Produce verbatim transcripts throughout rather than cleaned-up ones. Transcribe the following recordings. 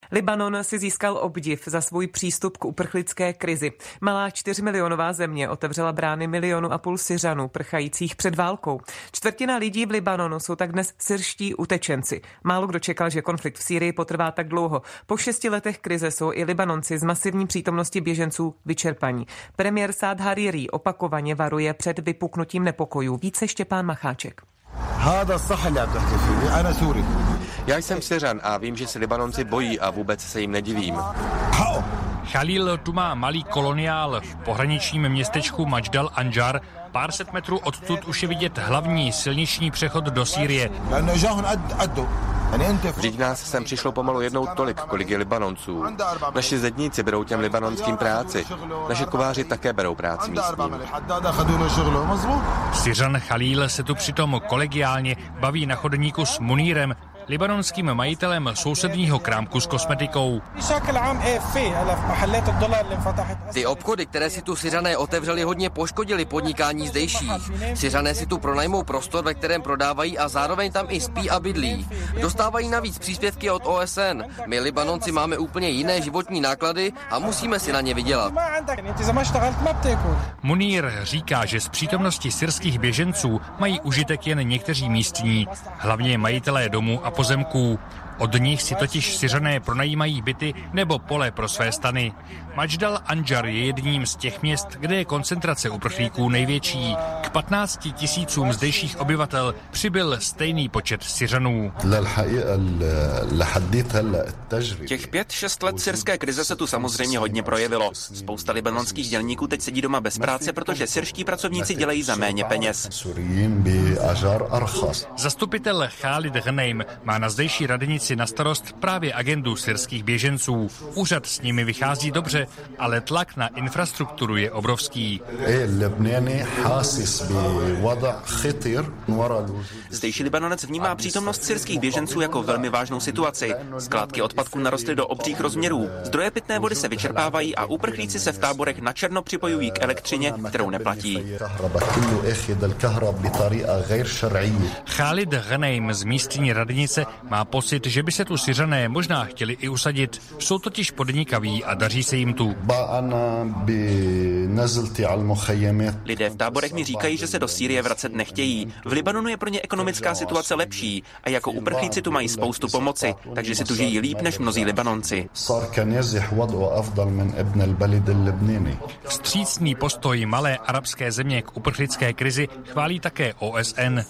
Libanon si získal obdiv za svůj přístup k uprchlické krizi. Malá čtyřmilionová země otevřela brány milionu a půl Syřanů prchajících před válkou. Čtvrtina lidí v Libanonu jsou tak dnes syrští utečenci. Málo kdo čekal, že konflikt v Sýrii potrvá tak dlouho. Po šesti letech krize jsou i Libanonci z masivní přítomnosti běženců vyčerpaní. Premiér Saad Hariri opakovaně varuje před vypuknutím nepokojů. Více Štěpán Macháček. Já jsem Syřan a vím, že se Libanonci bojí a vůbec se jim nedivím. Khalil tu má malý koloniál v pohraničním městečku Majdal Anjar. Pár set metrů odtud už je vidět hlavní silniční přechod do Sýrie. Vždyť nás sem přišlo pomalu jednou tolik, kolik je Libanonců. Naši zedníci berou těm libanonským práci. Naši kováři také berou práci místním. Syřan Khalil se tu přitom kolegiálně baví na chodníku s Munírem, libanonským majitelem sousedního krámku s kosmetikou. Ty obchody, které si tu Syřané otevřeli, hodně poškodili podnikání zdejších. Syřané si tu pronajmou prostor, ve kterém prodávají a zároveň tam i spí a bydlí. Dostávají navíc příspěvky od O S N. My Libanonci máme úplně jiné životní náklady a musíme si na ně vydělat. Munír říká, že z přítomnosti syrských běženců mají užitek jen někteří místní, hlavně majitelé domů a pozemků. Od nich si totiž Syřané pronajímají byty nebo pole pro své stany. Majdal Anjar je jedním z těch měst, kde je koncentrace uprchlíků největší. K patnácti tisícům zdejších obyvatel přibyl stejný počet Syřanů. Těch pět, šest let syrské krize se tu samozřejmě hodně projevilo. Spousta libanonských dělníků teď sedí doma bez práce, protože syrští pracovníci dělají za méně peněz. Zastupitel Khalid Ghanem má na zdejší radnici na starost právě agendu syrských běženců. Úřad s nimi vychází dobře, ale tlak na infrastrukturu je obrovský. Zdejší Libanonec vnímá přítomnost syrských běženců jako velmi vážnou situaci. Skládky odpadků narostly do obřích rozměrů. Zdroje pitné vody se vyčerpávají a uprchlíci se v táborech načerno připojují k elektřině, kterou neplatí. Khalid Ghanem z místní radnice má pocit, že by se tu Syřané možná chtěli i usadit. Jsou totiž podnikaví a daří se jim tu. Lidé v táborech mi říkají, že se do Sýrie vracet nechtějí. V Libanonu je pro ně ekonomická situace lepší a jako uprchlíci tu mají spoustu pomoci, takže si tu žijí líp než mnozí Libanonci. Vstřícný postoj malé arabské země k uprchlické krizi chválí také O S N.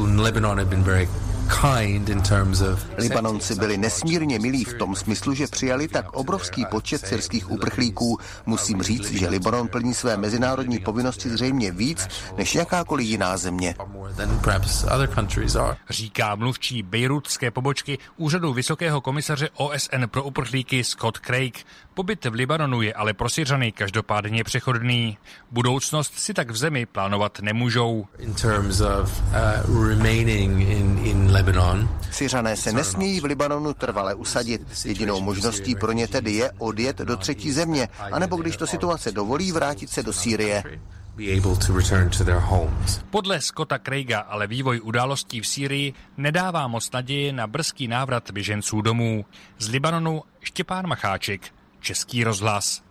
Libanonci byli nesmírně milí v tom smyslu, že přijali tak obrovský počet syrských uprchlíků. Musím říct, že Libanon plní své mezinárodní povinnosti zřejmě víc než jakákoliv jiná země. Říká mluvčí bejrútské pobočky Úřadu vysokého komisaře O S N pro uprchlíky Scott Craig. Pobyt v Libanonu je ale pro Syřany každopádně přechodný. Budoucnost si tak v zemi plánovat nemůžou. Syřané se nesmějí v Libanonu trvale usadit. Jedinou možností pro ně tedy je odjet do třetí země, anebo když to situace dovolí, vrátit se do Sýrie. Podle Scotta Craiga ale vývoj událostí v Sýrii nedává moc naděje na brzký návrat běženců domů. Z Libanonu Štěpán Macháček, Český rozhlas.